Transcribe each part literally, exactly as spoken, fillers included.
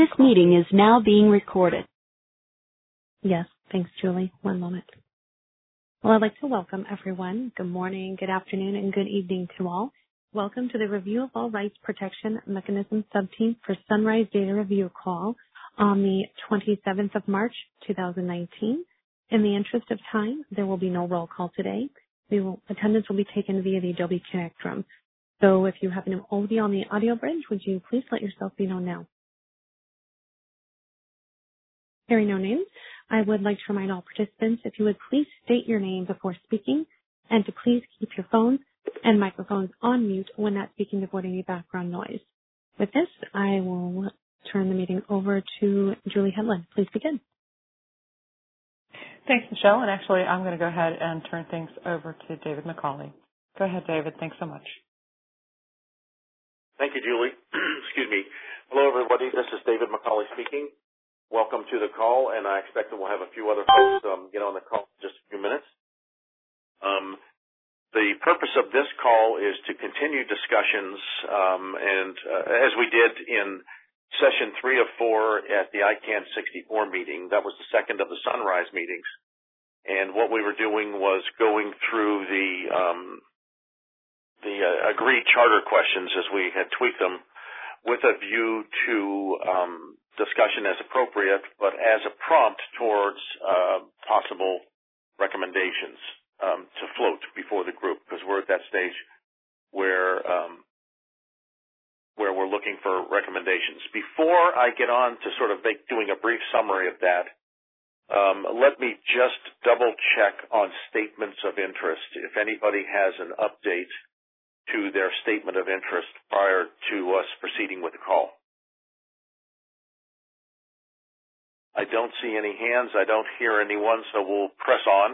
This meeting is now being recorded. Yes, thanks, Julie. One moment. Well, I'd like to welcome everyone. Good morning, good afternoon, and good evening to all. Welcome to the Review of All Rights Protection Mechanism Subteam for Sunrise Data Review call on the twenty-seventh of March, two thousand nineteen. In the interest of time, there will be no roll call today. We will, attendance will be taken via the Adobe Connect room. So if you have an O D on the audio bridge, would you please let yourself be known now? Hearing no names, I would like to remind all participants if you would please state your name before speaking and to please keep your phones and microphones on mute when not speaking to avoid any background noise. With this, I will turn the meeting over to Julie Hedlund. Please begin. Thanks, Michelle. And actually, I'm going to go ahead and turn things over to David McCauley. Go ahead, David. Thanks so much. Thank you, Julie. Excuse me. Hello, everybody. This is David McCauley speaking. Welcome to the call, and I expect that we'll have a few other folks um, get on the call in just a few minutes. Um, the purpose of this call is to continue discussions, um, and uh, as we did in session three of four at the I CANN sixty-four meeting, that was the second of the Sunrise meetings, and what we were doing was going through the um, the uh, agreed charter questions as we had tweaked them with a view to um, discussion as appropriate, but as a prompt towards uh, possible recommendations um, to float before the group, because we're at that stage where um, where we're looking for recommendations. Before I get on to sort of make, doing a brief summary of that, um, let me just double check on statements of interest. If anybody has an update to their statement of interest prior to us proceeding with the call. I don't see any hands. I don't hear anyone, so we'll press on.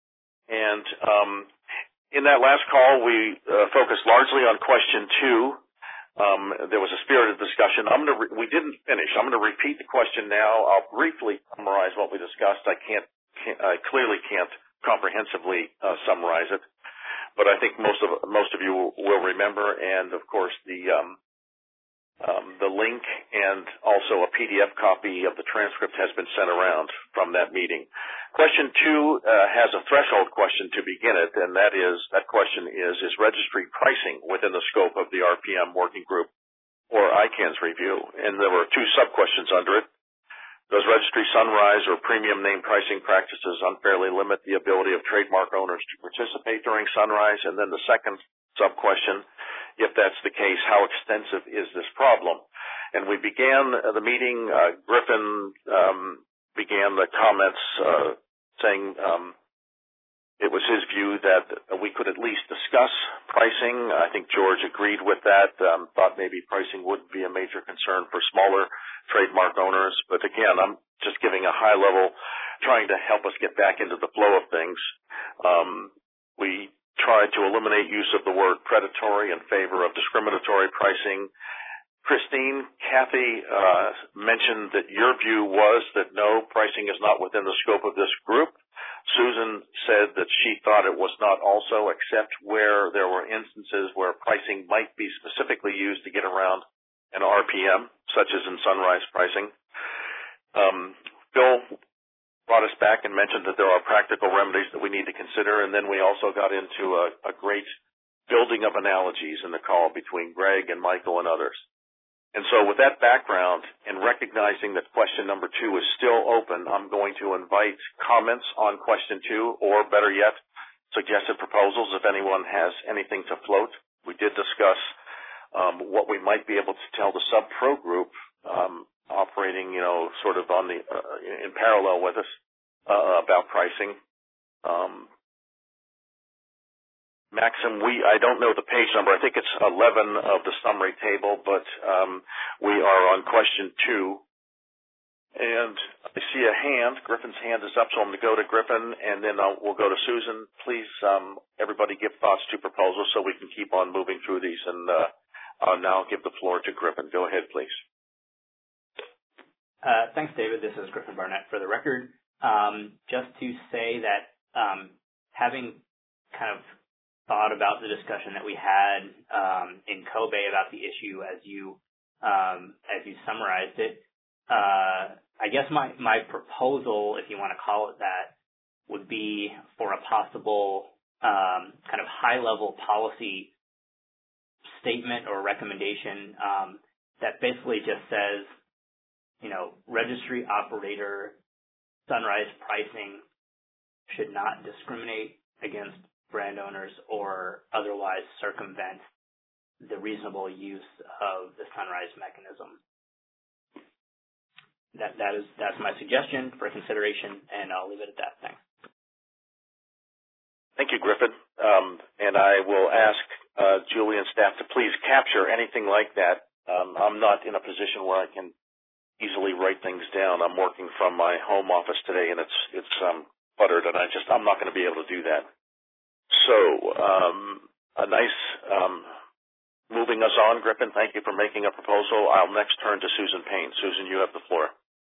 And um, in that last call, we uh, focused largely on question two. Um, there was a spirited discussion. I'm gonna re- we didn't finish. I'm going to repeat the question now. I'll briefly summarize what we discussed. I can't, can't I clearly can't comprehensively uh, summarize it, but I think most of most of you will remember. And of course, the um, Um, the link and also a P D F copy of the transcript has been sent around from that meeting. Question two uh, has a threshold question to begin it, and that is, that question is, is registry pricing within the scope of the R P M working group or I CANN's review? And there were two sub-questions under it. Does registry Sunrise or premium name pricing practices unfairly limit the ability of trademark owners to participate during Sunrise? And then the second sub-question, if that's the case, how extensive is this problem? And we began the meeting, uh, Griffin um, began the comments uh, saying um, it was his view that we could at least discuss pricing. I think George agreed with that, um, thought maybe pricing would be a major concern for smaller trademark owners. But again, I'm just giving a high level, trying to help us get back into the flow of things. Um, we tried to eliminate use of the word predatory in favor of discriminatory pricing. Christine, Kathy uh, mentioned that your view was that no, pricing is not within the scope of this group. Susan said that she thought it was not also, except where there were instances where pricing might be specifically used to get around an R P M, such as in Sunrise pricing. Um, Phil brought us back and mentioned that there are practical remedies that we need to consider, and then we also got into a, a great building of analogies in the call between Greg and Michael and others. And so with that background and recognizing that question number two is still open, I'm going to invite comments on question two, or better yet, suggested proposals if anyone has anything to float. We did discuss um, what we might be able to tell the sub-pro group um, operating, you know, sort of on the uh, in parallel with us uh, about pricing. Um, Maxim, we I don't know the page number. I think it's eleven of the summary table, but um, we are on question two. And I see a hand. Griffin's hand is up, so I'm going to go to Griffin, and then I'll, we'll go to Susan. Please, um, everybody give thoughts to proposals so we can keep on moving through these. And uh, I'll now give the floor to Griffin. Go ahead, please. Uh, thanks, David. This is Griffin Barnett for the record. Um, just to say that um, having kind of thought about the discussion that we had um, in Kobe about the issue as you um, as you summarized it, uh, I guess my, my proposal, if you want to call it that, would be for a possible um, kind of high-level policy statement or recommendation um, that basically just says, you know, registry operator sunrise pricing should not discriminate against brand owners or otherwise circumvent the reasonable use of the sunrise mechanism. That that is that's my suggestion for consideration, and I'll leave it at that. Thanks. Thank you, Griffin. Um, and I will ask uh, Julie and staff to please capture anything like that. Um, I'm not in a position where I can easily write things down. I'm working from my home office today, and it's it's um, cluttered, and I just I'm not going to be able to do that. So um, a nice um, moving us on, Griffin. Thank you for making a proposal. I'll next turn to Susan Payne. Susan, you have the floor.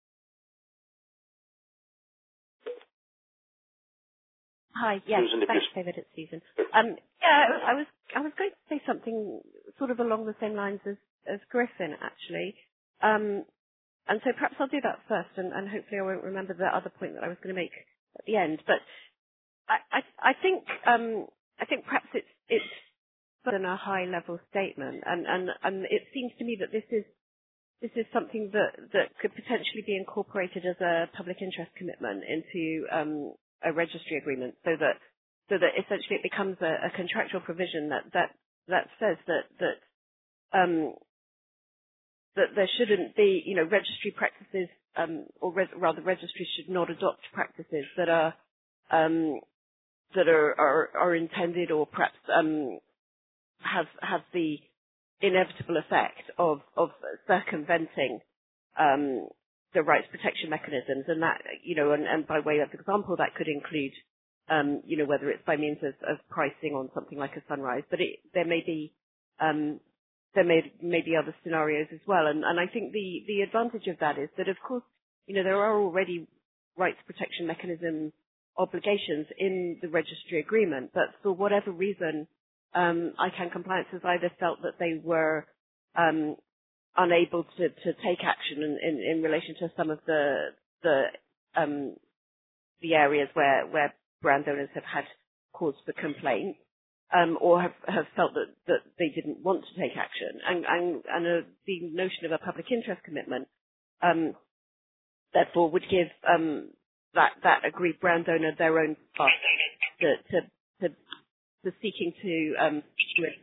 Hi, yes, Susan, thanks, David. It's Susan. Um, yeah, I was I was going to say something sort of along the same lines as, as Griffin, actually. Um, and so perhaps I'll do that first, and, and hopefully I won't remember the other point that I was going to make at the end. But I I, I think um, I think perhaps it's it's than a high level statement, and, and, and it seems to me that this is this is something that, that could potentially be incorporated as a public interest commitment into um, a registry agreement, so that so that essentially it becomes a, a contractual provision that that that says that that um, that there shouldn't be, you know, registry practices, um, or res- rather, registries should not adopt practices that are um, that are, are are intended or perhaps um, have have the inevitable effect of of circumventing um, the rights protection mechanisms, and that, you know, and, and by way of example, that could include, um, you know, whether it's by means of, of pricing on something like a sunrise, but it, there may be um, there may, may be other scenarios as well, and, and I think the the advantage of that is that, of course, you know, there are already rights protection mechanism obligations in the registry agreement, but for whatever reason, um, I C A N Compliance has either felt that they were um, unable to, to take action in, in, in relation to some of the the um, the areas where, where brand owners have had cause for complaint, um, or have, have felt that, that they didn't want to take action. And, and, and a, the notion of a public interest commitment, um, therefore, would give um, that, that aggrieved brand owner their own path to, to, to, to seeking to um, do it.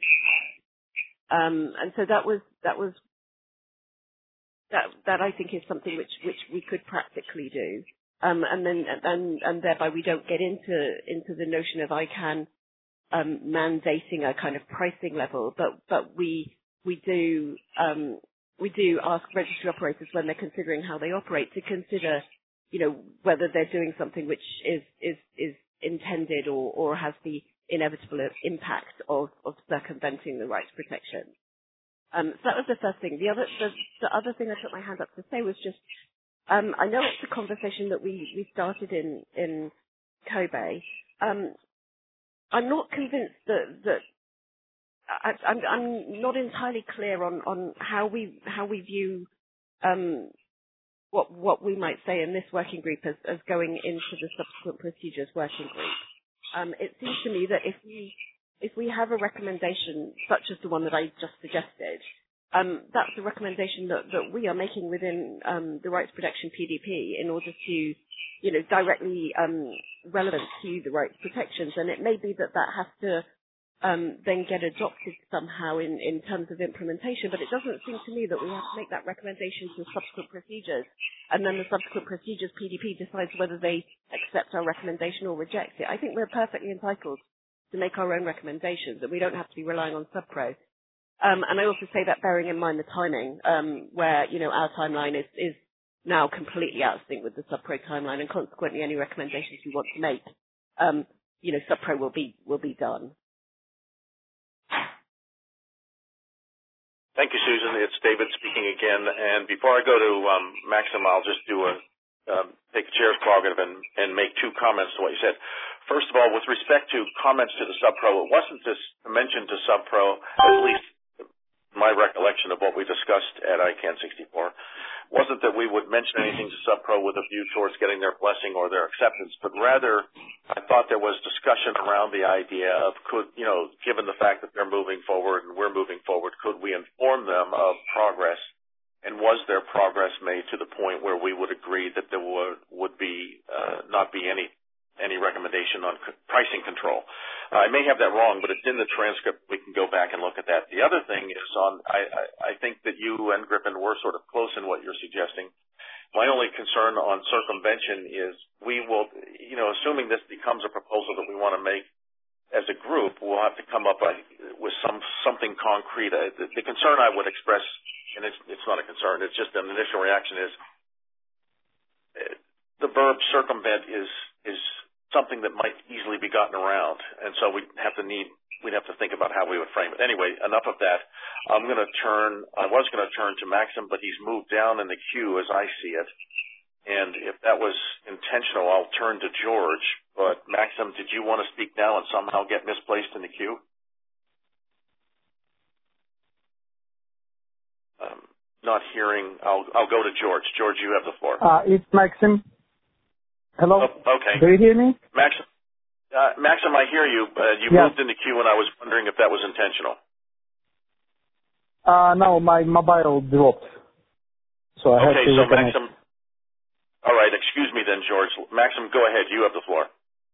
Um, and so that was that was That, that I think is something which, which we could practically do, um, and then and and thereby we don't get into into the notion of I C A N um, mandating a kind of pricing level, but but we we do um, we do ask registry operators when they're considering how they operate to consider, you know, whether they're doing something which is is is intended or or has the inevitable impact of of circumventing the rights protection. Um, so that was the first thing. The other, the, the other thing I put my hand up to say was just, um, I know it's a conversation that we, we started in in Kobe. Um, I'm not convinced that that I, I'm, I'm not entirely clear on, on how we how we view um, what what we might say in this working group as, as going into the subsequent procedures working group. Um, it seems to me that if we If we have a recommendation such as the one that I just suggested, um, that's a recommendation that, that we are making within um, the Rights Protection P D P in order to, you know, directly um, relevant to the rights protections. And it may be that that has to um, then get adopted somehow in, in terms of implementation, but it doesn't seem to me that we have to make that recommendation to subsequent procedures, and then the subsequent procedures P D P decides whether they accept our recommendation or reject it. I think we're perfectly entitled to make our own recommendations, and we don't have to be relying on SubPro. Um, and I also say that bearing in mind the timing, um, where, you know, our timeline is, is now completely out of sync with the SubPro timeline, and consequently any recommendations we want to make, um, you know, SubPro will be will be done. Thank you, Susan. It's David speaking again. And before I go to um, Maxim, I'll just do a um, take the chair's prerogative and, and make two comments to what you said. First of all, with respect to comments to the SubPro, it wasn't just mentioned to SubPro, at least my recollection of what we discussed at I CANN sixty-four wasn't that we would mention anything to SubPro with a view towards getting their blessing or their acceptance, but rather I thought there was discussion around the idea of could, you know, given the fact that they're moving forward and we're moving forward, could we inform them of progress, and was there progress made to the point where we would agree that there would, would be uh, not be any any recommendation on c- pricing control. Uh, I may have that wrong, but it's in the transcript. We can go back and look at that. The other thing is on, I, I, I think that you and Griffin were sort of close in what you're suggesting. My only concern on circumvention is we will, you know, assuming this becomes a proposal that we want to make as a group, we'll have to come up with some something concrete. Uh, the, the concern I would express, and it's, it's not a concern, it's just an initial reaction is uh, the verb circumvent is is something that might easily be gotten around, and so we'd have to need we'd have to think about how we would frame it. Anyway, enough of that. I'm going to turn. I was going to turn to Maxim, but he's moved down in the queue as I see it, and if that was intentional, I'll turn to George. But Maxim, did you want to speak now and somehow get misplaced in the queue? Um, not hearing. I'll I'll go to George. George, you have the floor. Uh, it's Maxim. Hello? Oh, okay. Do you hear me? Maxim, uh, Maxim, I hear you. Uh, you yeah. moved in the queue, and I was wondering if that was intentional. Uh, no, my mobile dropped. So I okay, have to so reconnect. Maxim, all right, excuse me then, George. Maxim, go ahead. You have the floor.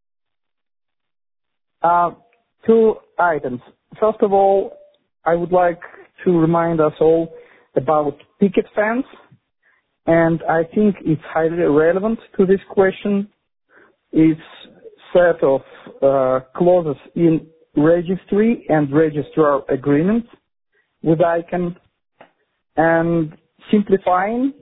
Uh, two items. First of all, I would like to remind us all about picket fence. And I think it's highly relevant to this question. It's set of uh, clauses in registry and registrar agreements with I CANN, and simplifying,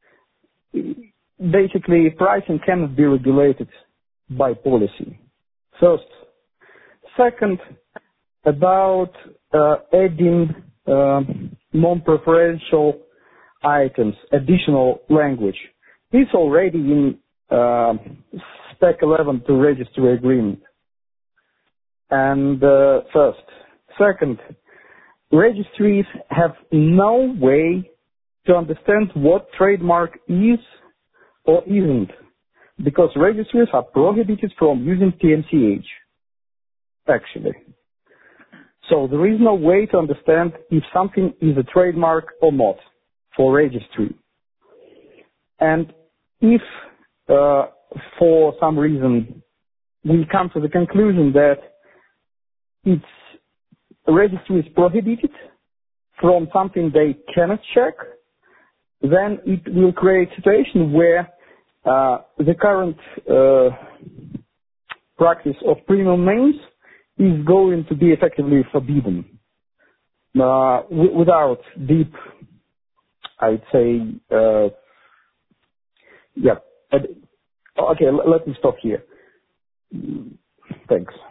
basically pricing cannot be regulated by policy. First. Second, about uh, adding uh, non-preferential items, additional language. It's already in uh, Spec eleven to registry agreement. And uh, first. Second, registries have no way to understand what trademark is or isn't, because registries are prohibited from using T M C H, actually. So there is no way to understand if something is a trademark or not for registry. And if uh, for some reason we come to the conclusion that its registry is prohibited from something they cannot check, then it will create a situation where uh, the current uh, practice of premium names is going to be effectively forbidden uh, w- without deep, I'd say, uh, yeah. Okay, let me stop here. Thanks.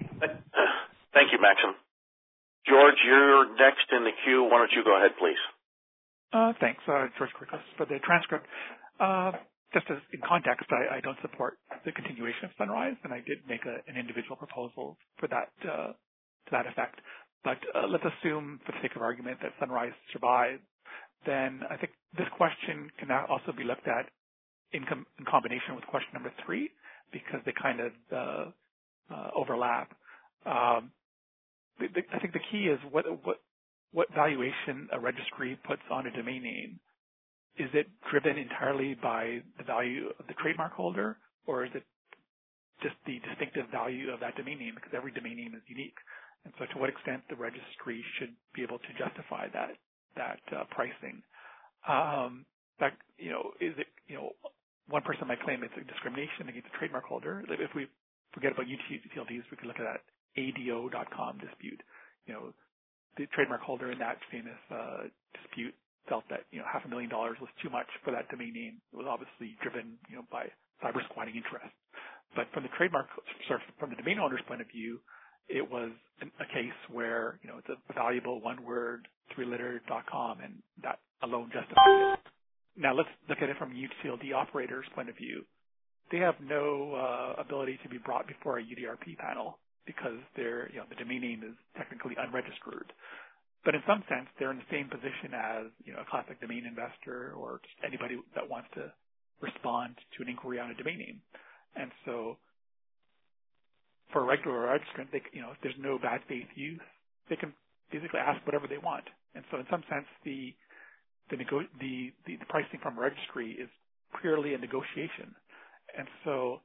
Thank you, Maxim. George, you're next in the queue. Why don't you go ahead, please? Uh, thanks, uh, George Quirkus, for the transcript. Uh, just as in context, I, I don't support the continuation of Sunrise, and I did make a, an individual proposal for that uh, to that effect. But uh, let's assume, for the sake of argument, that Sunrise survives. Then I think this question can now also be looked at in, com- in combination with question number three, because they kind of uh, uh, overlap. Um, the, the, I think the key is what what what valuation a registry puts on a domain name. Is it driven entirely by the value of the trademark holder, or is it just the distinctive value of that domain name? Because every domain name is unique, and so to what extent the registry should be able to justify that that uh, pricing? Um, that you know, is it you know, one person might claim it's a discrimination against the trademark holder. If we forget about U T L Ds, we could look at that A D O dot com dispute. You know, the trademark holder in that famous uh, dispute felt that, you know, half a million dollars was too much for that domain name. It was obviously driven, you know, by cyber squatting interest. But from the trademark, sorry, from the domain owner's point of view, it was an, a case where, you know, it's a valuable one-word, three-letter dot com, and that alone justifies it. Now let's look at it from a U T L D operator's point of view. They have no uh, ability to be brought before a U D R P panel because they're, you know, the domain name is technically unregistered. but in some sense, they're in the same position as, you know, a classic domain investor or just anybody that wants to respond to an inquiry on a domain name. And so for a regular registrant, they, you know, if there's no bad faith use, they can basically ask whatever they want. And so in some sense, the the, nego- the, the, the pricing from a registry is purely a negotiation. And so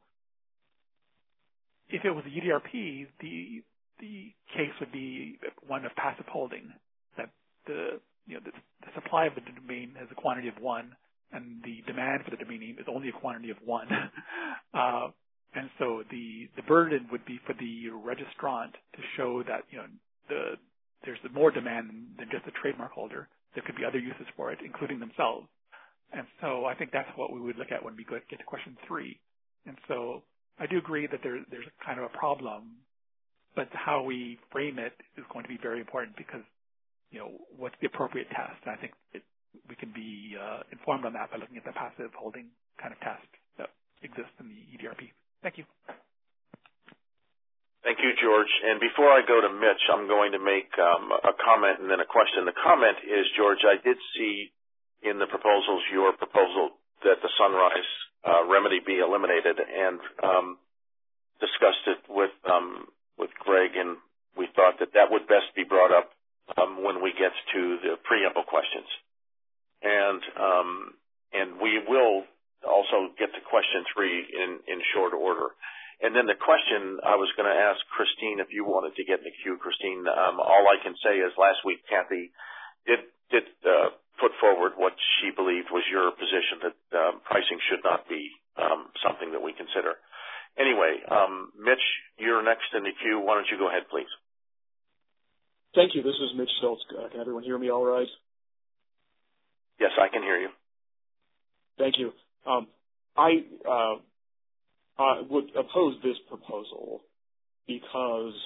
if it was a U D R P, the the case would be one of passive holding, that the you know the, the supply of the domain is a quantity of one, and the demand for the domain name is only a quantity of one. uh, and so the the burden would be for the registrant to show that you know the there's more demand than just a trademark holder. There could be other uses for it, including themselves. And so I think that's what we would look at when we get to question three. And so I do agree that there, there's kind of a problem, but how we frame it is going to be very important because, you know, what's the appropriate test? And I think it, we can be uh, informed on that by looking at the passive holding kind of test that exists in the E D R P. Thank you. Thank you, George. And before I go to Mitch, I'm going to make um, a comment and then a question. The comment is, George, I did see in the proposals your proposal that the Sunrise uh, remedy be eliminated, and um, discussed it with um, with Greg, and we thought that that would best be brought up um, when we get to the preamble questions. And um, and we will also get to question three in, in short order. And then the question I was going to ask Christine, if you wanted to get in the queue, Christine, um, all I can say is last week Kathy did did uh, put forward what she believed was your position, that um, pricing should not be um, something that we consider. Anyway, um, Mitch, you're next in the queue. Why don't you go ahead, please? Thank you. This is Mitch Stoltz. Uh, can everyone hear me all right? Yes, I can hear you. Thank you. Um, I uh, I would oppose this proposal because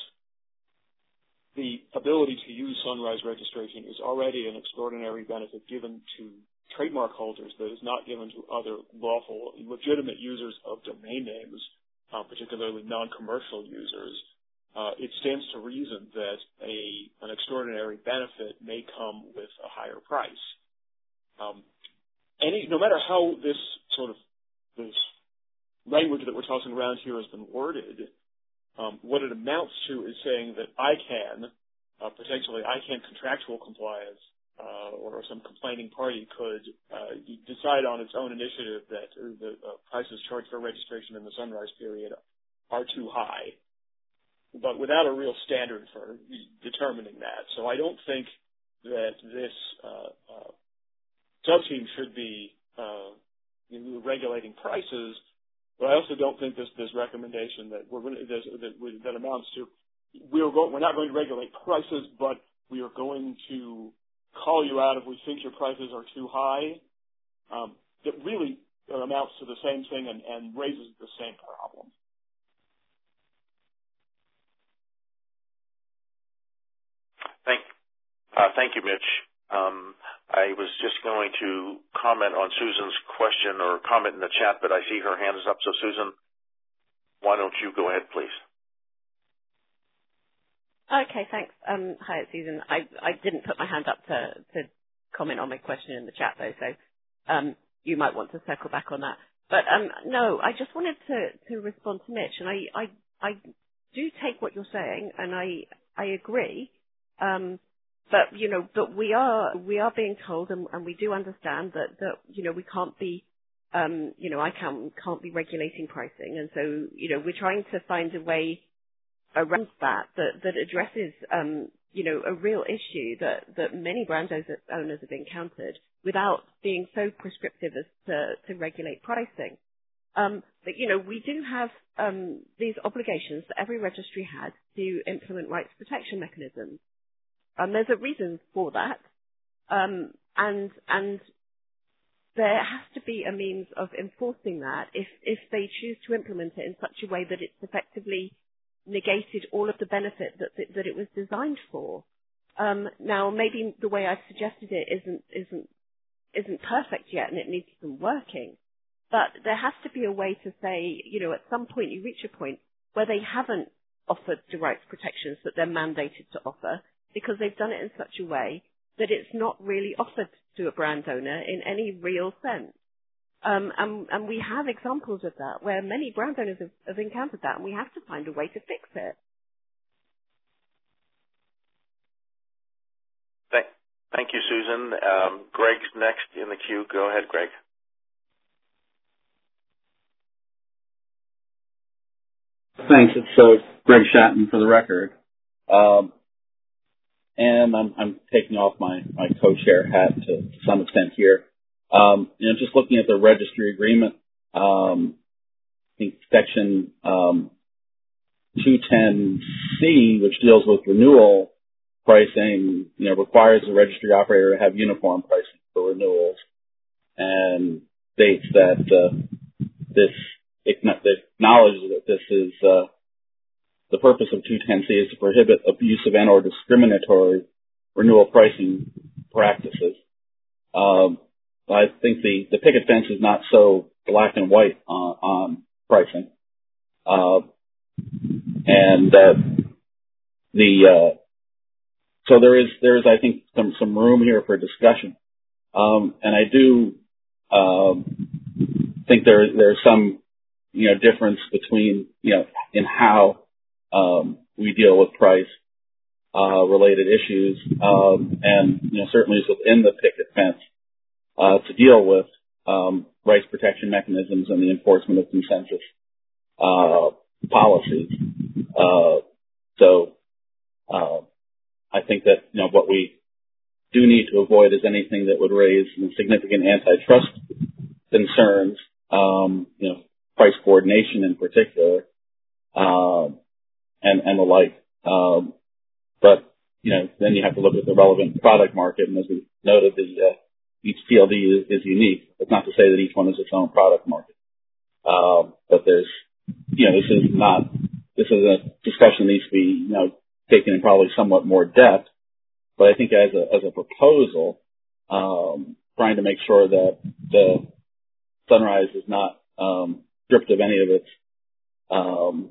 the ability to use Sunrise registration is already an extraordinary benefit given to trademark holders that is not given to other lawful, legitimate users of domain names, uh, particularly non-commercial users. Uh, it stands to reason that a an extraordinary benefit may come with a higher price. Um, any, no matter how this sort of this language that we're tossing around here has been worded, um, what it amounts to is saying that I can, uh, potentially I can contractual compliance, uh, or some complaining party could uh, decide on its own initiative that the uh, prices charged for registration in the Sunrise period are too high, but without a real standard for determining that. So I don't think that this uh, uh, sub-team should be uh, regulating prices. But I also don't think this, this recommendation that we're going to, that, that amounts to we're going, we're not going to regulate prices, but we are going to call you out if we think your prices are too high. Um, that really amounts to the same thing and, and raises the same problem. Thank, uh, thank you, Mitch. Um, I was just going to comment on Susan's question or comment in the chat, but I see her hand is up. So, Susan, why don't you go ahead, please? Okay, thanks. Um, hi, it's Susan. I, I didn't put my hand up to, to comment on my question in the chat, though, so um, you might want to circle back on that. But um, no, I just wanted to, to respond to Mitch, and I, I, I do take what you're saying, and I, I agree. Um, But, you know, but we are, we are being told, and, and we do understand that, that, you know, we can't be, um, you know, I can't, can't be regulating pricing. And so, you know, we're trying to find a way around that, that, that addresses, um, you know, a real issue that, that many brand owners have encountered without being so prescriptive as to, to regulate pricing. Um, but, you know, we do have, um, these obligations that every registry has to implement rights protection mechanisms. Um, there's a reason for that, um, and and there has to be a means of enforcing that if if they choose to implement it in such a way that it's effectively negated all of the benefit that that, that it was designed for. Um, now, maybe the way I've suggested it isn't isn't isn't perfect yet, and it needs some working. But there has to be a way to say, you know, at some point you reach a point where they haven't offered the rights protections that they're mandated to offer. because they've done it in such a way that it's not really offered to a brand owner in any real sense. Um, and, and we have examples of that where many brand owners have, have encountered that, and we have to find a way to fix it. Thank, thank you, Susan. Um, Greg's next in the queue. Go ahead, Greg. Thanks. It's uh, Greg Shatton for the record. Um, and I'm, I'm taking off my, my co-chair hat to, to some extent here. Um, you know, just looking at the registry agreement, um, I think section um, two ten C, which deals with renewal pricing, you know, requires the registry operator to have uniform pricing for renewals, and states that uh, this acknowledges that this is uh, the purpose of two ten C is to prohibit abusive and or discriminatory renewal pricing practices. Um, I think the, the picket fence is not so black and white on, on pricing. Uh, and, uh, the, uh, so there is, there is, I think, some, some room here for discussion. Um, and I do, um, think there, there's some, you know, difference between, you know, in how, um, we deal with price, uh, related issues, um, and, you know, certainly within the picket fence. Uh, to deal with um, rights protection mechanisms and the enforcement of consensus uh, policies. Uh, so uh, I think that, you know, what we do need to avoid is anything that would raise significant antitrust concerns, um, you know, price coordination in particular, um, and, and the like. Um, but, you know, then you have to look at the relevant product market, and as we noted, the uh, each P L D is, is unique. It's not to say that each one is its own product market. Um, but there's, you know, this is not, this is a discussion that needs to be, you know, taken in probably somewhat more depth. But I think as a, as a proposal, um, trying to make sure that the Sunrise is not, um, stripped of any of its, um,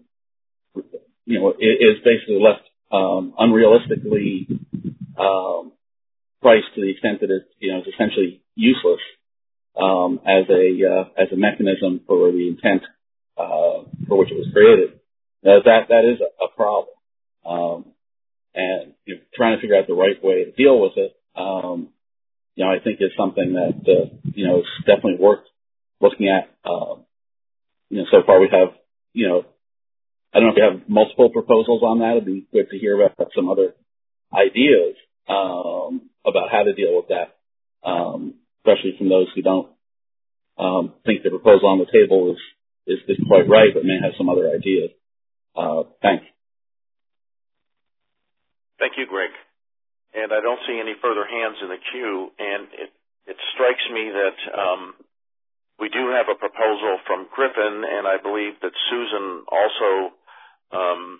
you know, is basically left, um, unrealistically, um, priced to the extent that it's, you know, it's essentially useless um, as a uh, as a mechanism for the intent uh, for which it was created. Now, that that is a, a problem, um, and you know, trying to figure out the right way to deal with it, um, you know, I think is something that uh, you know is definitely worth looking at. Um, you know, so far we have, you know, I don't know if we have multiple proposals on that. It'd be good to hear about some other ideas. Um, about how to deal with that, um, especially from those who don't um, think the proposal on the table is, is, is quite right, but may have some other ideas. Uh, thanks. Thank you, Greg. And I don't see any further hands in the queue, and it, it strikes me that um, we do have a proposal from Griffin, and I believe that Susan also um,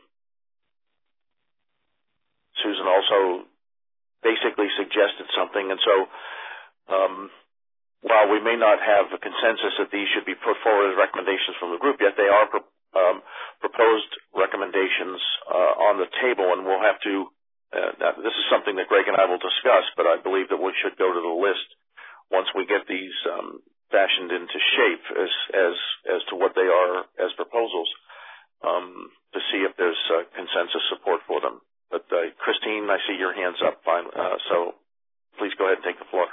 Susan also basically suggested something. And so um, while we may not have a consensus that these should be put forward as recommendations from the group yet, they are pro- um, proposed recommendations uh, on the table, and we'll have to uh, – this is something that Greg and I will discuss, but I believe that we should go to the list once we get these um, fashioned into shape as, as, as to what they are as proposals um, to see if there's uh, consensus support for them. But, uh, Christine, I see your hands up. Fine. Uh, so please go ahead and take the floor.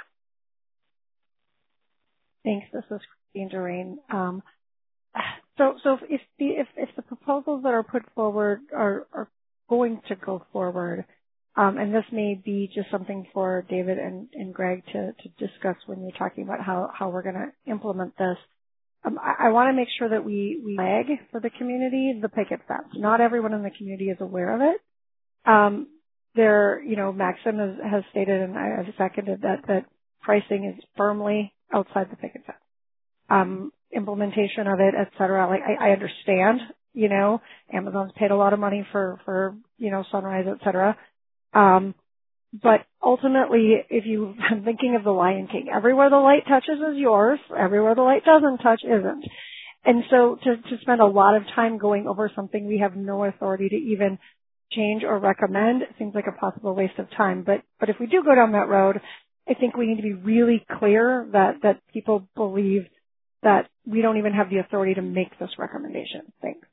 Thanks. This is Christine Durain. Um, so, so if the, if, if the proposals that are put forward are, are going to go forward, um, and this may be just something for David and, and Greg to, to discuss when you're talking about how, how we're going to implement this. Um, I, I want to make sure that we, we flag for the community the picket fence. Not everyone in the community is aware of it. Um, there, you know, Maxim has, has stated, and I have seconded that, that pricing is firmly outside the picket fence. Um, implementation of it, et cetera. Like, I, I understand, you know, Amazon's paid a lot of money for, for, you know, Sunrise, et cetera. Um, but ultimately, if you, I'm thinking of the Lion King, everywhere the light touches is yours, everywhere the light doesn't touch isn't. And so to, to spend a lot of time going over something we have no authority to even change or recommend. It seems like a possible waste of time. But, but if we do go down that road, I think we need to be really clear that, that people believe that we don't even have the authority to make this recommendation. Thanks.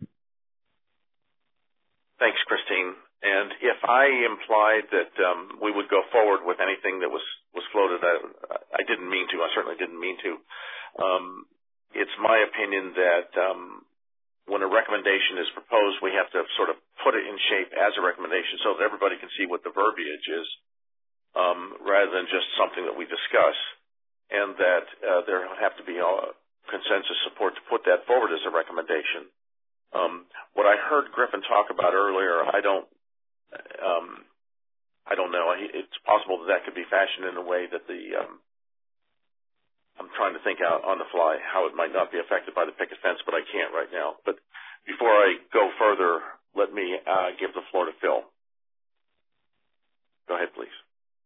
Thanks, Christine. And if I implied that um, we would go forward with anything that was, was floated, I, I didn't mean to. I certainly didn't mean to. Um, it's my opinion that um, when a recommendation is proposed, we have to sort of put it in shape as a recommendation so that everybody can see what the verbiage is, um, rather than just something that we discuss, and that uh, there have to be a consensus support to put that forward as a recommendation. Um, what I heard Griffin talk about earlier, I don't, um, I don't know. It's possible that that could be fashioned in a way that the, um, I'm trying to think out on the fly how it might not be affected by the picket fence, but I can't right now. But before I go further, let me uh, give the floor to Phil. Go ahead, please.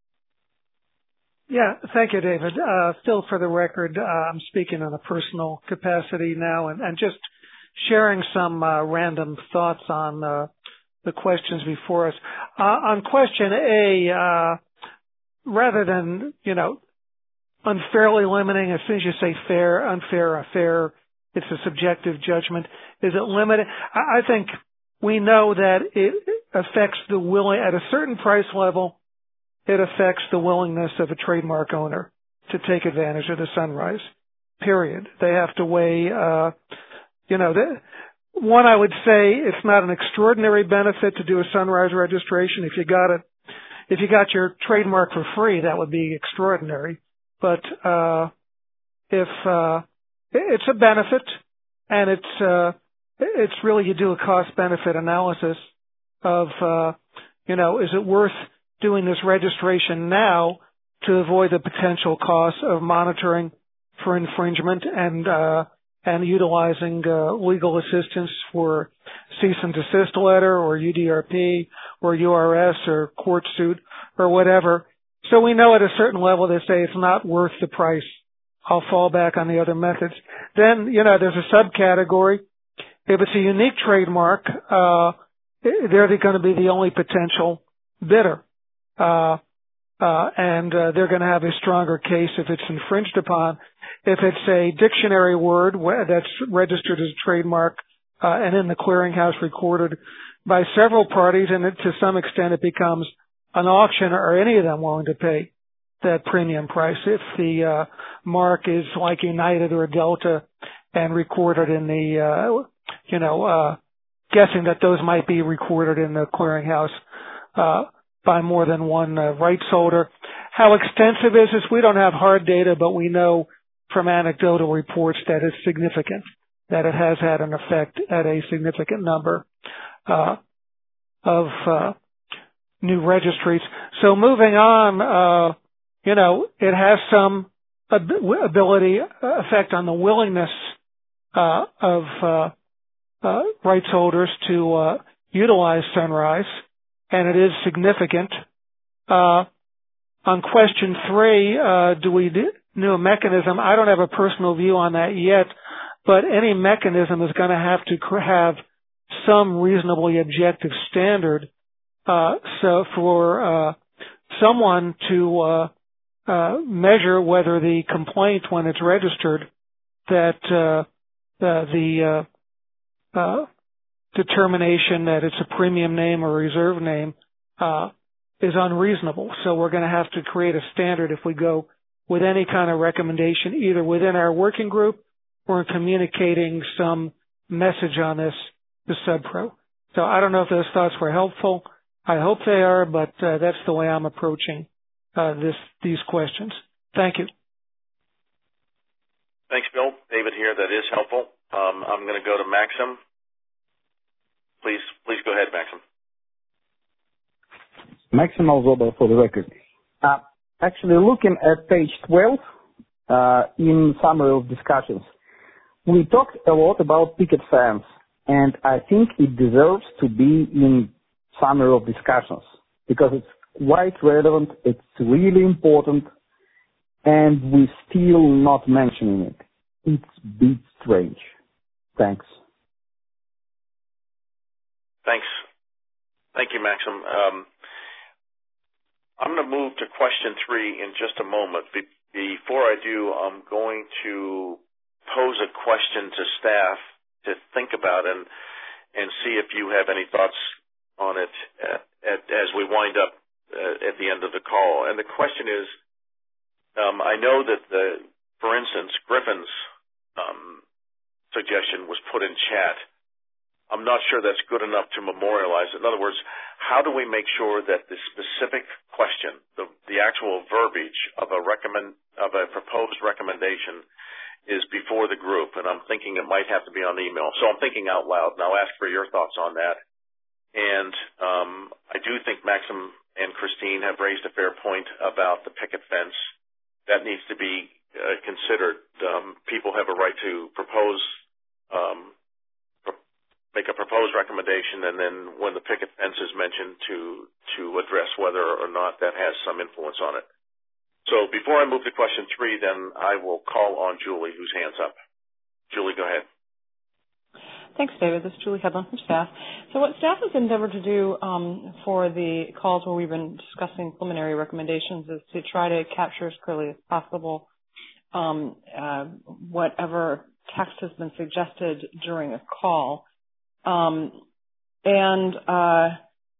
Yeah, thank you, David. Uh, Phil, for the record, uh, I'm speaking on a personal capacity now, and, and just sharing some uh, random thoughts on uh, the questions before us. Uh, on question A, uh, rather than, you know, unfairly limiting, as soon as you say fair, unfair, or fair, it's a subjective judgment. Is it limited? I, I think we know that it affects the willing, at a certain price level, it affects the willingness of a trademark owner to take advantage of the sunrise, period. They have to weigh, uh, you know, the, one, I would say it's not an extraordinary benefit to do a sunrise registration. If you got it, if you got your trademark for free, that would be extraordinary. But, uh, if, uh, it's a benefit, and it's, uh, it's really, you do a cost benefit analysis of, uh, you know, is it worth doing this registration now to avoid the potential costs of monitoring for infringement and, uh, and utilizing uh, legal assistance for cease and desist letter or U D R P or U R S or court suit or whatever. So we know at a certain level they say it's not worth the price. I'll fall back on the other methods. Then, you know, there's a subcategory. If it's a unique trademark, uh, they're going to be the only potential bidder. Uh, uh, and uh, they're going to have a stronger case if it's infringed upon. If it's a dictionary word that's registered as a trademark uh, and in the clearinghouse recorded by several parties, and it, to some extent it becomes an auction, are any of them willing to pay that premium price? If the uh, mark is like United or Delta and recorded in the, uh, you know, uh, guessing that those might be recorded in the clearinghouse uh, by more than one uh, rights holder. How extensive is this? We don't have hard data, but we know from anecdotal reports that it's significant, that it has had an effect at a significant number uh, of uh, new registries. So moving on, uh, you know, it has some ab- ability, uh, effect on the willingness uh, of uh, uh, rights holders to uh, utilize Sunrise, and it is significant. Uh, on question three, uh, do we do, do a mechanism? I don't have a personal view on that yet, but any mechanism is going to have to have some reasonably objective standard. Uh, so for uh, someone to uh, uh, measure whether the complaint, when it's registered, that uh, uh, the uh, uh, determination that it's a premium name or reserve name uh, is unreasonable. So we're going to have to create a standard if we go with any kind of recommendation, either within our working group or in communicating some message on this to SubPro. So I don't know if those thoughts were helpful. I hope they are, but uh, that's the way I'm approaching uh, this these questions. Thank you. Thanks, Bill. David here. That is helpful. Um, I'm going to go to Maxim. Please, please go ahead, Maxim. Maxim Alzoba for the record. Uh, actually, looking at page twelve uh, in summary of discussions, we talked a lot about picket fence, and I think it deserves to be in summary of discussions because it's quite relevant, it's really important, and we're still not mentioning it. It's a bit strange. Thanks. Thanks. Thank you, Maxim. Um, I'm going to move to question three in just a moment. Be- before I do, I'm going to pose a question to staff to think about and and see if you have any thoughts on it at, at, as we wind up uh, at the end of the call. And the question is, um, I know that, the, for instance, Griffin's um, suggestion was put in chat. I'm not sure that's good enough to memorialize it. In other words, how do we make sure that the specific question, the, the actual verbiage of a recommend of a proposed recommendation, is before the group? And I'm thinking it might have to be on email. So I'm thinking out loud, and I'll ask for your thoughts on that. And um, I do think Maxim and Christine have raised a fair point about the picket fence. That needs to be uh, considered. Um, people have a right to propose. Um, make a proposed recommendation, and then when the picket fence is mentioned, to to address whether or not that has some influence on it. So before I move to question three, then I will call on Julie, whose hand's up. Julie, go ahead. Thanks, David. This is Julie Hedlund from staff. So what staff has endeavored to do um, for the calls where we've been discussing preliminary recommendations is to try to capture as clearly as possible um, uh, whatever text has been suggested during a call. Um, and, uh,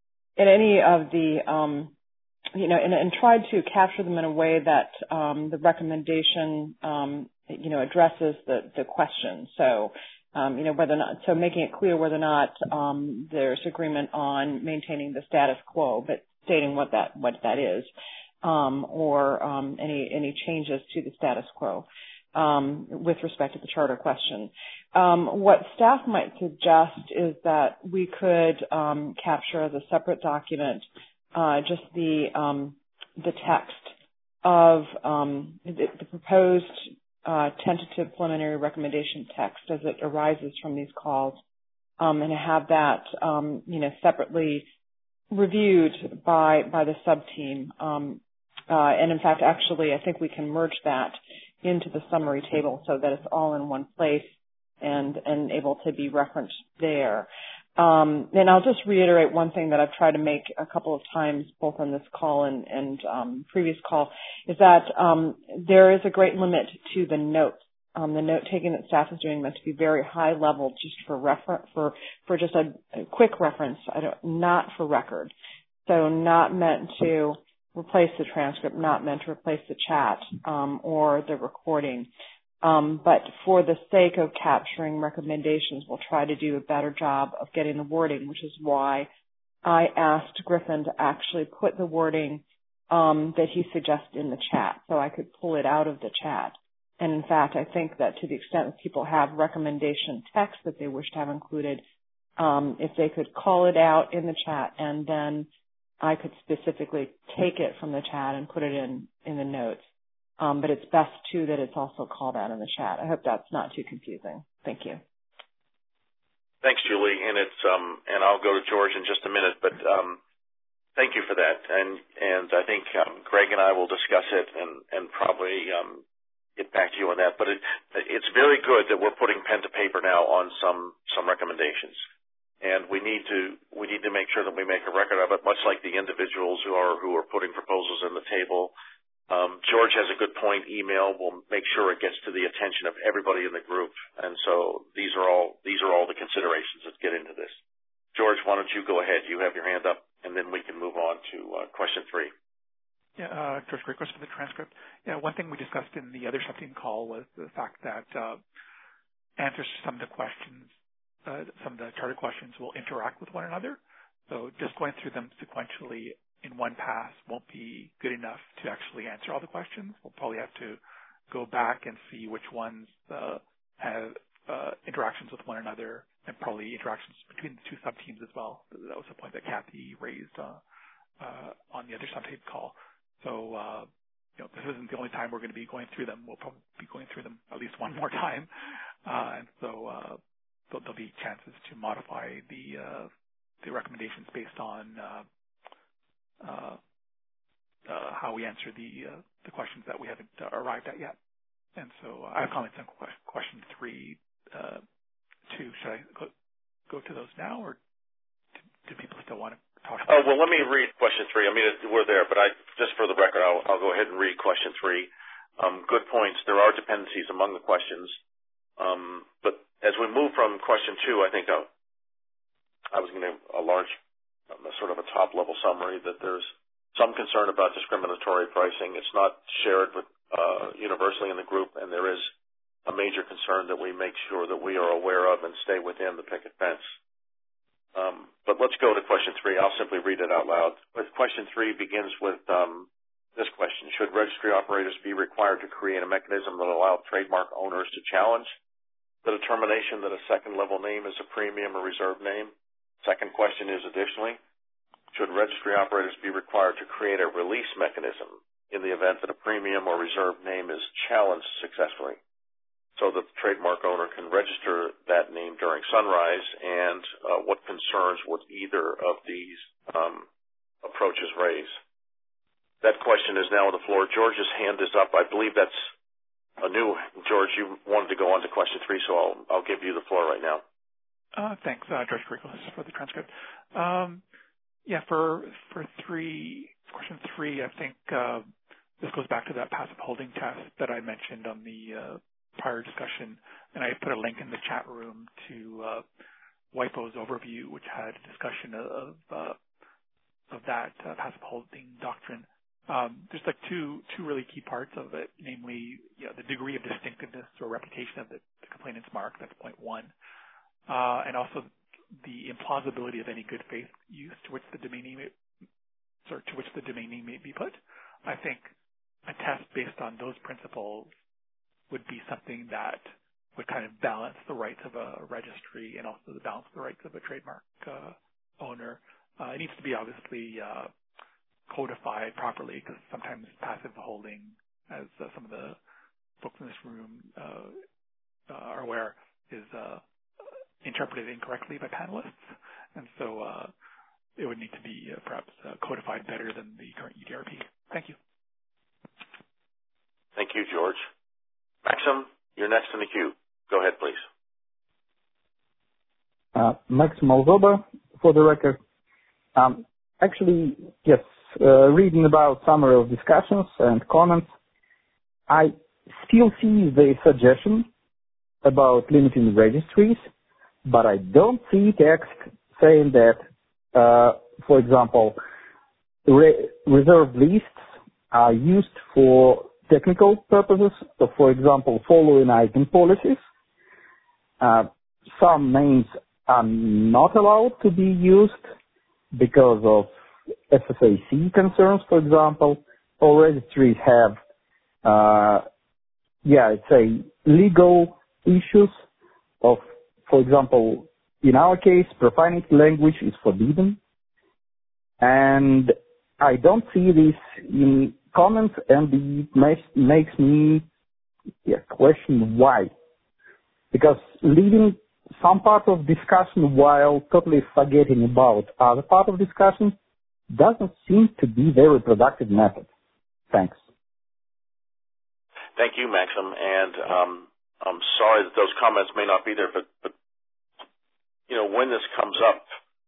in any of the, um, you know, and, and tried to capture them in a way that, um, the recommendation, um, you know, addresses the, the question. So, um, you know, whether or not, so making it clear whether or not, um, there's agreement on maintaining the status quo, but stating what that, what that is, um, or, um, any, any changes to the status quo. Um, with respect to the charter question. Um, what staff might suggest is that we could um, capture as a separate document uh, just the um, the text of um, the, the proposed uh, tentative preliminary recommendation text as it arises from these calls, um, and have that um, you know separately reviewed by by the sub team. Um, uh, and in fact, actually, I think we can merge that into the summary table so that it's all in one place and, and able to be referenced there. Um, and I'll just reiterate one thing that I've tried to make a couple of times, both on this call and, and um, previous call, is that um, there is a great limit to the notes. Um, the note taking that staff is doing meant to be very high level, just for refer- for for just a, a quick reference, I don't, not for record. So not meant to replace the transcript, not meant to replace the chat um, or the recording. Um, but for the sake of capturing recommendations, we'll try to do a better job of getting the wording, which is why I asked Griffin to actually put the wording um, that he suggested in the chat so I could pull it out of the chat. And in fact, I think that to the extent that people have recommendation text that they wish to have included, um, if they could call it out in the chat, and then I could specifically take it from the chat and put it in, in the notes. Um, but it's best, too, that it's also called out in the chat. I hope that's not too confusing. Thank you. Thanks, Julie. And it's um, and I'll go to George in just a minute, but um, thank you for that. And and I think um, Greg and I will discuss it and, and probably um, get back to you on that. But it, it's very good that we're putting pen to paper now on some some recommendations. And we need to we need to make sure that we make a record of it, much like the individuals who are who are putting proposals on the table. Um, George has a good point. Email will make sure it gets to the attention of everybody in the group. And so these are all these are all the considerations that get into this. George, why don't you go ahead? You have your hand up, and then we can move on to uh, question three. Yeah, uh, George, great question for the transcript. Yeah, one thing we discussed in the other sub-team call was the fact that uh, answers to some of the questions. Uh, some of the charter questions will interact with one another. So just going through them sequentially in one pass won't be good enough to actually answer all the questions. We'll probably have to go back and see which ones uh, have uh, interactions with one another, and probably interactions between the two sub-teams as well. That was a point that Kathy raised uh, uh, on the other sub-team call. So uh, you know, this isn't the only time we're going to be going through them. We'll probably be going through them at least one more time. Uh, and so uh, there'll be chances to modify the uh, the recommendations based on uh, uh, uh, how we answer the uh, the questions that we haven't uh, arrived at yet. And so uh, I have comments on question three, uh, two. Should I go, go to those now, or do, do people still want to talk well, let me read question three. I mean, it, we're there, but I just for the record, I'll, I'll go ahead and read question three. Um, good points. There are dependencies among the questions. Um, but as we move from question two, I think I, I was going to a large, um, a sort of a top-level summary that there's some concern about discriminatory pricing. It's not shared with uh, universally in the group, and there is a major concern that we make sure that we are aware of and stay within the picket fence. Um, but let's go to question three. I'll simply read it out loud. But question three begins with um, this question. Should registry operators be required to create a mechanism that allows trademark owners to challenge the determination that a second-level name is a premium or reserved name? Second question is, additionally, should registry operators be required to create a release mechanism in the event that a premium or reserved name is challenged successfully, so that the trademark owner can register that name during Sunrise, and uh, what concerns would either of these um, approaches raise? That question is now on the floor. George's hand is up. I believe that's a new, George, you wanted to go on to question three, so I'll, I'll give you the floor right now. Uh, thanks, uh, George Grigos, for the transcript. Um, yeah, for for three, question three, I think uh, this goes back to that passive holding test that I mentioned on the uh, prior discussion, and I put a link in the chat room to uh, WIPO's overview, which had a discussion of uh, of that uh, passive holding doctrine. Um, there's like two two really key parts of it, namely, you know, the degree of distinctiveness or reputation of the, the complainant's mark. That's point one, uh, and also the implausibility of any good faith use to which the domain name, or to which the domain name may be put. I think a test based on those principles would be something that would kind of balance the rights of a registry and also the balance the rights of a trademark uh, owner. Uh, it needs to be obviously uh, codified properly, because sometimes passive holding, as uh, some of the folks in this room uh, uh, are aware, is uh, interpreted incorrectly by panelists. And so uh, it would need to be uh, perhaps uh, codified better than the current U D R P. Thank you. Thank you, George. Maxim, you're next in the queue. Go ahead, please. Uh, Maxim Alzoba, for the record. Um, actually, yes, uh, reading about summary of discussions and comments, I still see the suggestion about limiting registries, but I don't see text saying that, uh, for example, re- reserved lists are used for technical purposes, so for example, following item policies. Uh, some names are not allowed to be used because of S S A C concerns, for example, or registries have, uh, yeah, I'd say legal issues of, for example, in our case, profanity language is forbidden. And I don't see this in comments, and it makes, makes me yeah, question why. Because leaving some part of discussion while totally forgetting about other part of discussion doesn't seem to be very productive method. Thanks. Thank you, Maxim. And um, I'm sorry that those comments may not be there, but, but you know, when this comes up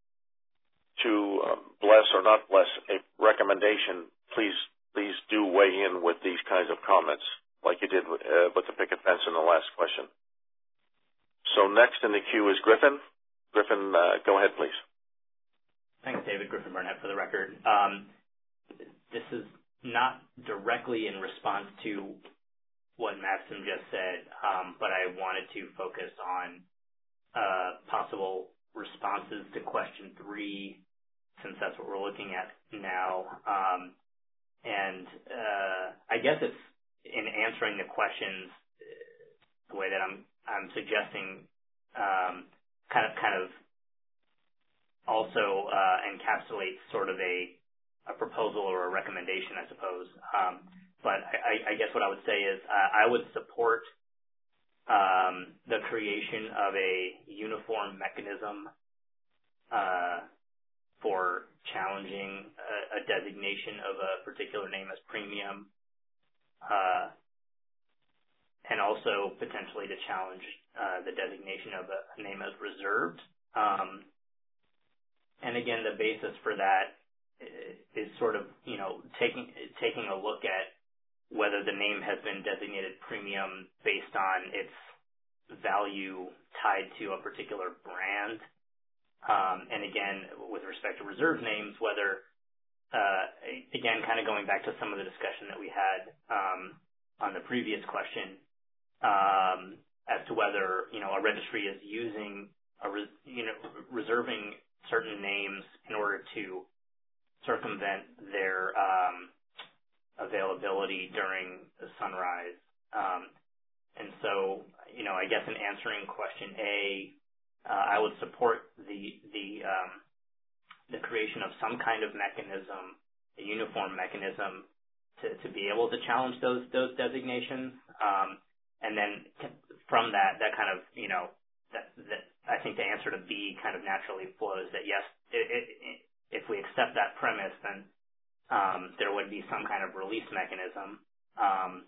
to um, bless or not bless a recommendation, please please do weigh in with these kinds of comments, like you did with, uh, with the picket fence in the last question. So next in the queue is Griffin. Griffin, uh, go ahead, please. Thanks, David. Griffin Burnett for the record. Um, this is not directly in response to what Maxim just said, um, but I wanted to focus on uh, possible responses to question three, since that's what we're looking at now. Um, and uh, I guess it's in answering the questions the way that I'm I'm suggesting um, kind of kind of also uh, encapsulates sort of a a proposal or a recommendation, I suppose. Um, but I, I guess what I would say is uh, I would support um, the creation of a uniform mechanism uh, for challenging a, a designation of a particular name as premium, uh, and also potentially to challenge uh, the designation of a name as reserved. Um, and again, the basis for that is sort of, you know, taking taking a look at whether the name has been designated premium based on its value tied to a particular brand. Um, and again, with respect to reserve names, whether, uh, again, kind of going back to some of the discussion that we had um, on the previous question, um, as to whether, you know, a registry is using, a res, you know, reserving certain names in order to circumvent their um, availability during the sunrise. Um, and so, you know, I guess in answering question A, uh, I would support the the um, the creation of some kind of mechanism, a uniform mechanism, to, to be able to challenge those those designations. Um, and then from that, that kind of, you know, that, that I think the answer to B kind of naturally flows that yes, it, it, it, if we accept that premise, then um, there would be some kind of release mechanism. Um,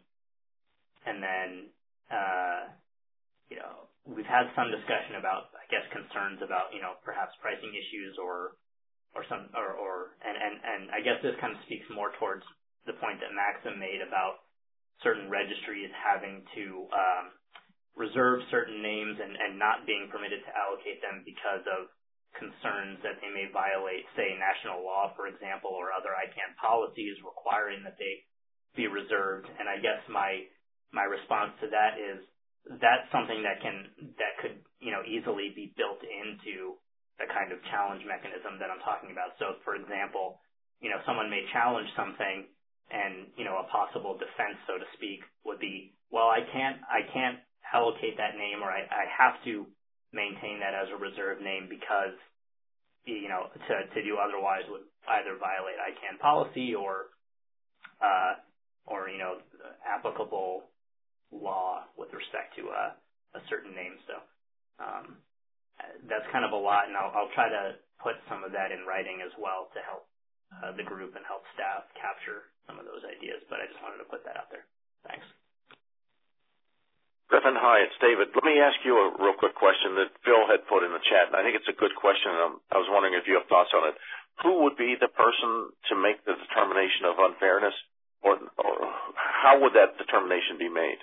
and then, uh, you know, we've had some discussion about, I guess, concerns about, you know, perhaps pricing issues or, or some, or, or and, and, and I guess this kind of speaks more towards the point that Maxim made about certain registries having to um, reserve certain names and, and not being permitted to allocate them because of concerns that they may violate, say, national law, for example, or other I CANN policies requiring that they be reserved. And I guess my my response to that is that's something that can that could, you know, easily be built into the kind of challenge mechanism that I'm talking about. So, for example, you know, someone may challenge something, and you know, a possible defense, so to speak, would be, well, I can't I can't allocate that name, or I, I have to maintain that as a reserve name because, you know, to, to do otherwise would either violate I CANN policy or, uh, or, you know, applicable law with respect to a, a certain name. So, um, that's kind of a lot, and I'll, I'll try to put some of that in writing as well to help uh, the group and help staff capture some of those ideas, but I just wanted to put that out there. Thanks. Griffin, hi, it's David. Let me ask you a real quick question that Phil had put in the chat, and I think it's a good question. And I was wondering if you have thoughts on it. Who would be the person to make the determination of unfairness, or, or how would that determination be made?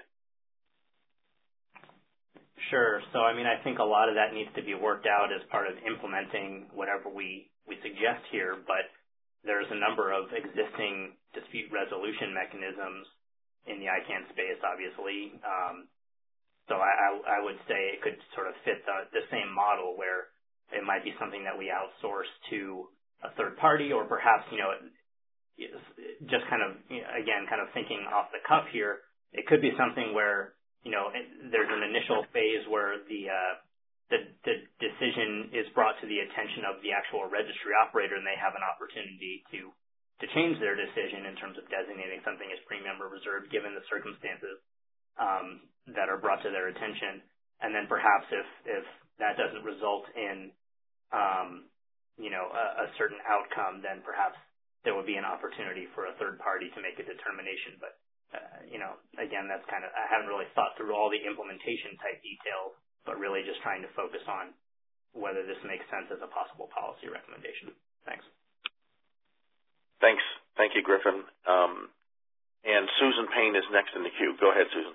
Sure. So, I mean, I think a lot of that needs to be worked out as part of implementing whatever we, we suggest here, but there's a number of existing dispute resolution mechanisms in the I CANN space, obviously. Um, So I, I would say it could sort of fit the, the same model where it might be something that we outsource to a third party, or perhaps, you know, just kind of, you know, again, kind of thinking off the cuff here, it could be something where, you know, it, there's an initial phase where the, uh, the, the decision is brought to the attention of the actual registry operator, and they have an opportunity to, to change their decision in terms of designating something as premium or reserved given the circumstances Um, that are brought to their attention. And then perhaps if, if that doesn't result in, um, you know, a, a certain outcome, then perhaps there would be an opportunity for a third party to make a determination. But, uh, you know, again, that's kind of, I haven't really thought through all the implementation type details, but really just trying to focus on whether this makes sense as a possible policy recommendation. Thanks. Thanks. Thank you, Griffin. Um, and Susan Payne is next in the queue. Go ahead, Susan.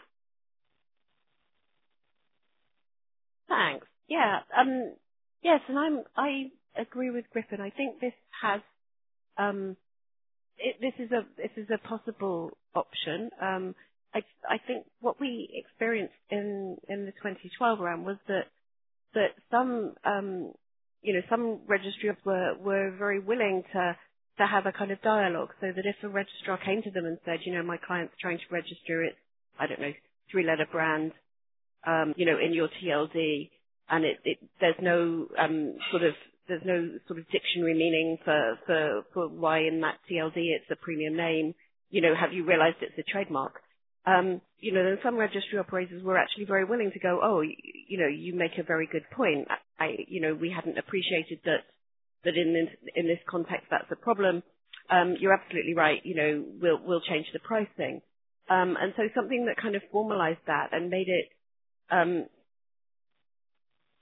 Thanks. Yeah. Um, yes, and I'm, I agree with Griffin. I think this has, um, it, this is a, this is a possible option. Um, I, I think what we experienced in, in the twenty twelve round was that, that some, um, you know, some registrars were, were very willing to, to have a kind of dialogue, so that if a registrar came to them and said, you know, my client's trying to register it, I don't know, three-letter brand, Um, you know, in your T L D, and it, it there's no um, sort of there's no sort of dictionary meaning for, for for why in that T L D it's a premium name. You know, have you realised it's a trademark? Um, you know, then some registry operators were actually very willing to go, oh, you, you know, you make a very good point. I, you know, we hadn't appreciated that that in this in this context that's a problem. Um, you're absolutely right. You know, we'll we'll change the pricing, um, and so something that kind of formalised that and made it. Um,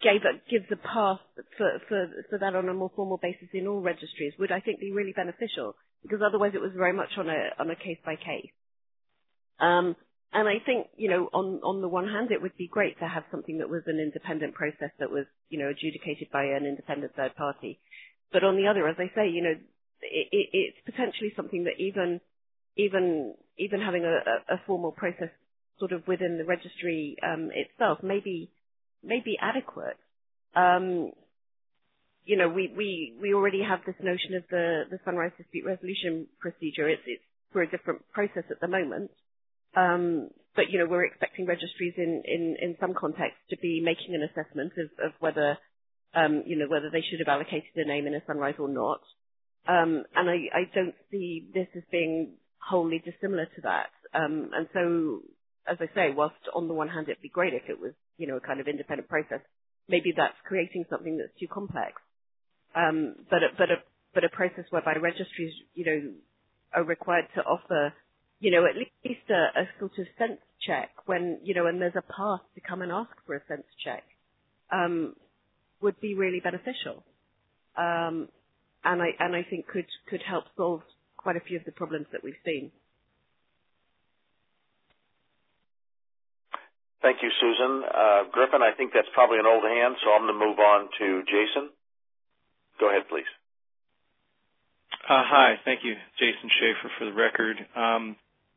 gave a, gives a path for, for, for that on a more formal basis in all registries would, I think, be really beneficial, because otherwise it was very much on a on a case by case. Um, and I think, you know, on on the one hand, it would be great to have something that was an independent process that was, you know, adjudicated by an independent third party. But on the other, as I say, you know, it, it, it's potentially something that even even even having a, a formal process sort of within the registry um, itself may be, may be adequate. Um, you know, we, we, we already have this notion of the, the Sunrise Dispute Resolution procedure. It's, it's for a different process at the moment. Um, but, you know, we're expecting registries in, in, in some contexts to be making an assessment of, of whether, um, you know, whether they should have allocated a name in a Sunrise or not. Um, and I, I don't see this as being wholly dissimilar to that. Um, and so, as I say, whilst on the one hand it'd be great if it was, you know, a kind of independent process, maybe that's creating something that's too complex. Um, but a, but a but a process whereby registries, you know, are required to offer, you know, at least a, a sort of sense check when, you know, and there's a path to come and ask for a sense check, um, would be really beneficial, um, and I and I think could could help solve quite a few of the problems that we've seen. Thank you, Susan. Uh, Griffin, I think that's probably an old hand, so I'm going to move on to Jason. Go ahead, please. Uh, hi, thank you, Jason Schaefer, for the record. Um,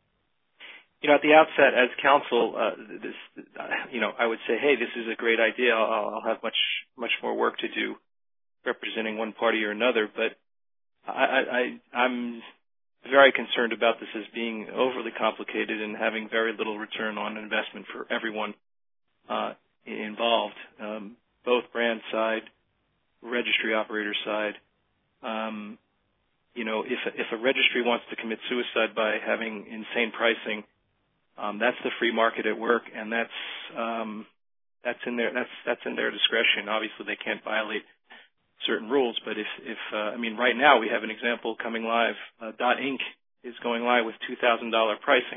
you know, at the outset, as counsel, uh, this, uh, you know, I would say, hey, this is a great idea. I'll, I'll have much, much more work to do representing one party or another. But I, I, I'm very concerned about this as being overly complicated and having very little return on investment for everyone uh, involved, um, both brand side, registry operator side. Um, you know, if if a registry wants to commit suicide by having insane pricing, um, that's the free market at work, and that's um, that's in their that's that's in their discretion. Obviously, they can't violate certain rules, but if if uh, I mean, right now we have an example coming live. Uh, Dot Inc is going live with two thousand dollars pricing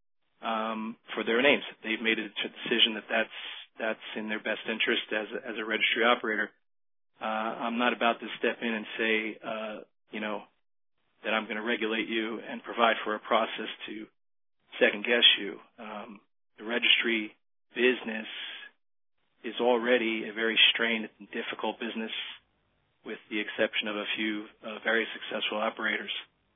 um, for their names. They've made a decision that that's that's in their best interest as a, as a registry operator. Uh, I'm not about to step in and say, uh, you know, that I'm going to regulate you and provide for a process to second guess you. Um, the registry business is already a very strained and difficult business, with the exception of a few uh, very successful operators.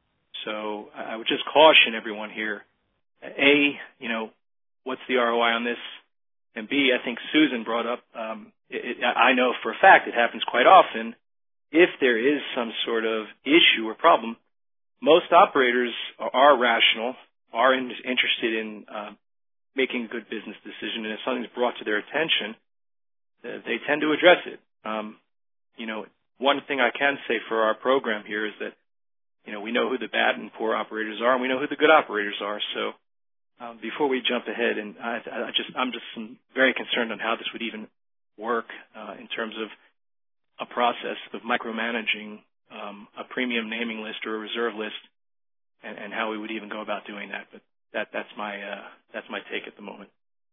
So I would just caution everyone here. A, you know, what's the R O I on this? And B, I think Susan brought up, um, it, it, I know for a fact it happens quite often. If there is some sort of issue or problem, most operators are, are rational, are in, interested in uh, making a good business decision, and if something's brought to their attention, uh, they tend to address it. Um, you know, one thing I can say for our program here is that, you know, we know who the bad and poor operators are, and we know who the good operators are. So um, before we jump ahead, and I, I just, I'm just very concerned on how this would even work uh, in terms of a process of micromanaging um, a premium naming list or a reserve list, and, and how we would even go about doing that. But that, that's my uh, that's my take at the moment.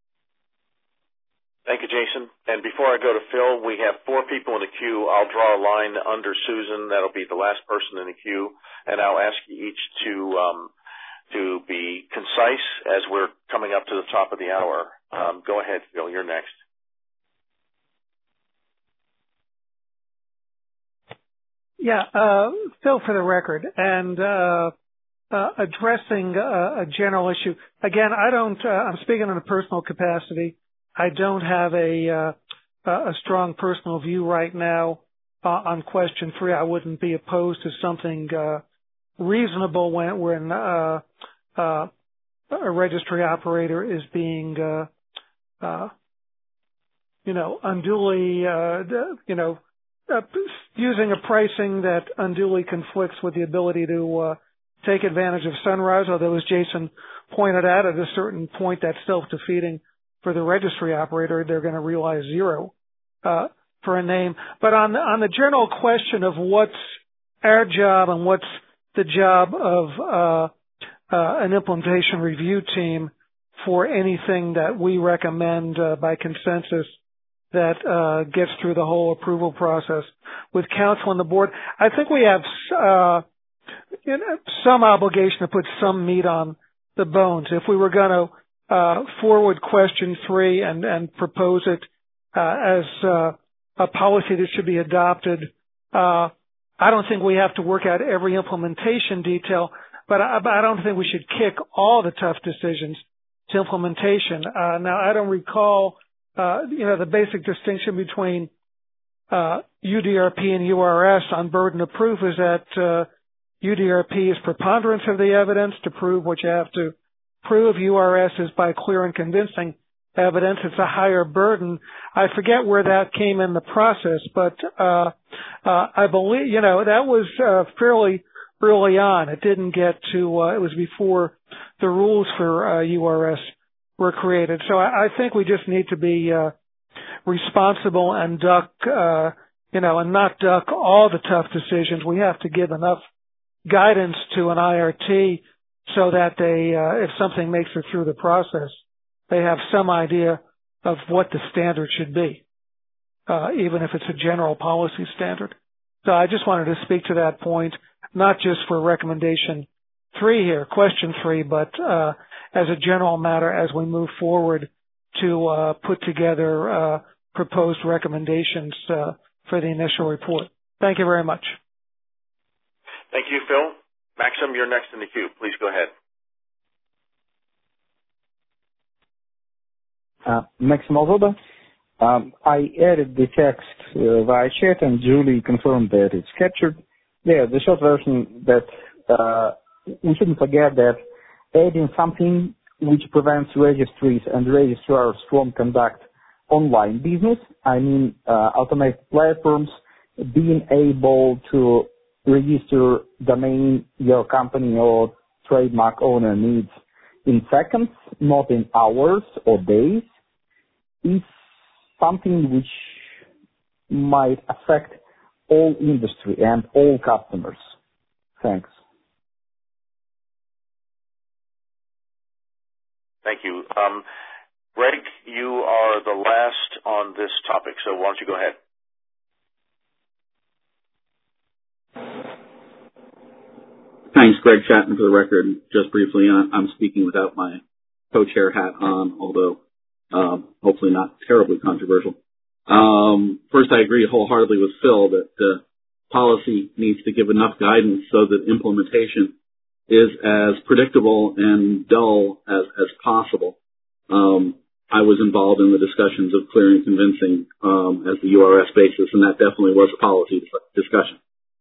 Thank you, Jason. And before I go to Phil, we have four people in the queue. I'll draw a line under Susan. That'll be the last person in the queue, and I'll ask you each to um, to be concise as we're coming up to the top of the hour. Um, go ahead, Phil. You're next. Yeah, uh, Phil, for the record, and uh, uh, addressing uh, a general issue. Again, I don't. Uh, I'm speaking in a personal capacity. I don't have a uh, a strong personal view right now uh, on question three. I wouldn't be opposed to something uh, reasonable when when uh, uh, a registry operator is being, uh, uh, you know, unduly, uh, you know, uh, using a pricing that unduly conflicts with the ability to uh, take advantage of Sunrise. Although, as Jason pointed out, at a certain point, that's self-defeating. For the registry operator, they're going to realize zero uh, for a name. But on the, on the general question of what's our job and what's the job of uh, uh, an implementation review team for anything that we recommend uh, by consensus that uh, gets through the whole approval process with counsel on the board. I think we have uh, you know, some obligation to put some meat on the bones. If we were going to uh, forward question three and, and propose it uh, as uh, a policy that should be adopted, uh, I don't think we have to work out every implementation detail, but I, but I don't think we should kick all the tough decisions to implementation. Uh, now, I don't recall, uh, you know, the basic distinction between uh, U D R P and U R S on burden of proof is that uh, U D R P is preponderance of the evidence to prove what you have to prove. U R S is by clear and convincing evidence. It's a higher burden. I forget where that came in the process, but uh, uh, I believe, you know, that was uh, fairly early on. It didn't get to, uh, it was before the rules for uh, U R S were created. So I, I think we just need to be uh, responsible and duck, uh, you know, and not duck all the tough decisions. We have to give enough guidance to an I R T so that they, uh, if something makes it through the process, they have some idea of what the standard should be, uh, even if it's a general policy standard. So I just wanted to speak to that point, not just for recommendation three here, question three, but uh, as a general matter as we move forward to uh, put together uh, proposed recommendations uh, for the initial report. Thank you very much. Thank you, Phil. Maxim, you're next in the queue. Please go ahead. Uh, Maxim Alvoda. Um, I added the text uh, via chat, and Julie confirmed that it's captured. Yeah, the short version that uh, we shouldn't forget that adding something which prevents registries and registrars from conduct online business, I mean uh, automated platforms, being able to register domain your company or trademark owner needs in seconds, not in hours or days, is something which might affect all industry and all customers. Thanks. Thank you. Um, Greg, you are the last on this topic, so why don't you go ahead? Thanks, Greg Shatton, for the record. Just briefly, I'm speaking without my co-chair hat on, although um, hopefully not terribly controversial. Um, first, I agree wholeheartedly with Phil that uh, policy needs to give enough guidance so that implementation is as predictable and dull as, as possible. Um, I was involved in the discussions of clear and convincing um, as the U R S basis, and that definitely was a policy discussion.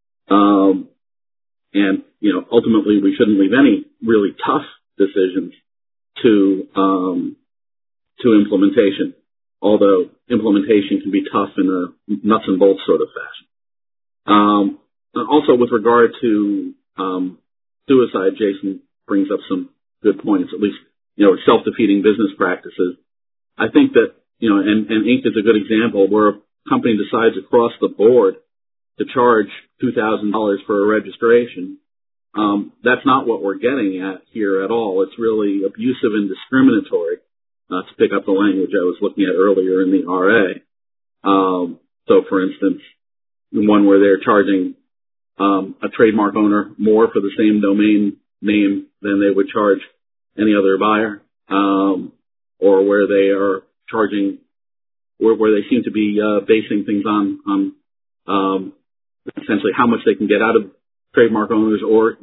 Um, and, you know, ultimately we shouldn't leave any really tough decisions to um, to implementation, although implementation can be tough in a nuts and bolts sort of fashion. Um, also, with regard to um, suicide, Jason brings up some good points, at least, you know, self-defeating business practices. I think that, you know, and, and Inc is a good example where a company decides across the board to charge two thousand dollars for a registration. Um, that's not what we're getting at here at all. It's really abusive and discriminatory, uh, to pick up the language I was looking at earlier in the R A. Um, so, for instance, one where they're charging um, a trademark owner more for the same domain name than they would charge any other buyer, um, or where they are charging, where, where they seem to be uh, basing things on, on um, essentially how much they can get out of trademark owners, or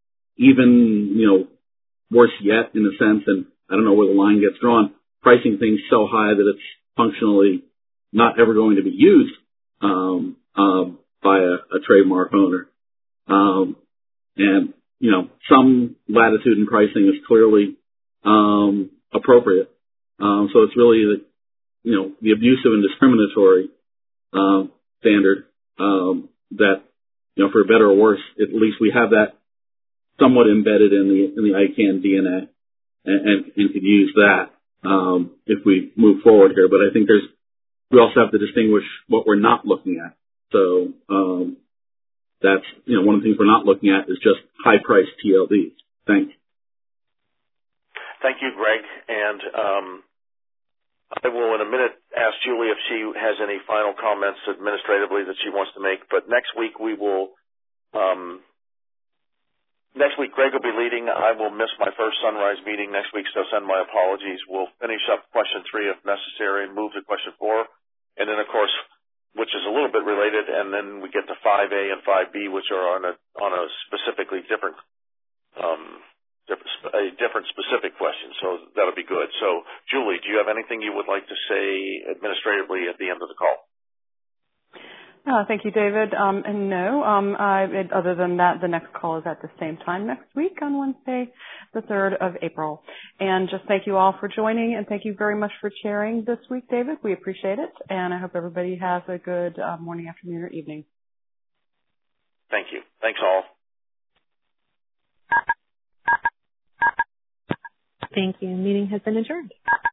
even, you know, worse yet, in a sense, and I don't know where the line gets drawn, pricing things so high that it's functionally not ever going to be used um, um, by a, a trademark owner. Um, and, you know, some latitude in pricing is clearly um, appropriate. Um, so it's really the, you know, the abusive and discriminatory uh, standard um, that, you know, for better or worse, at least we have that somewhat embedded in the in the I CANN D N A, and, and, and could use that um, if we move forward here. But I think there's we also have to distinguish what we're not looking at. So um, that's, you know, one of the things we're not looking at is just high-priced T L Ds. Thanks. Thank you, Greg. And um, I will in a minute ask Julie if she has any final comments administratively that she wants to make. But next week we will, um, next week Greg will be leading. I will miss my first Sunrise meeting next week, so send my apologies. We'll finish up question three if necessary and move to question four. And then, of course, which is a little bit related, and then we get to five A and five B, which are on a on a specifically different um, different, a different specific question. So that'll be good. So, Julie, do you have anything you would like to say administratively at the end of the call? Uh, thank you, David. Um, and no, um, I, it, other than that, the next call is at the same time next week on Wednesday, the third of April. And just thank you all for joining, and thank you very much for chairing this week, David. We appreciate it, and I hope everybody has a good uh, morning, afternoon, or evening. Thank you. Thanks all. Thank you. Meeting has been adjourned.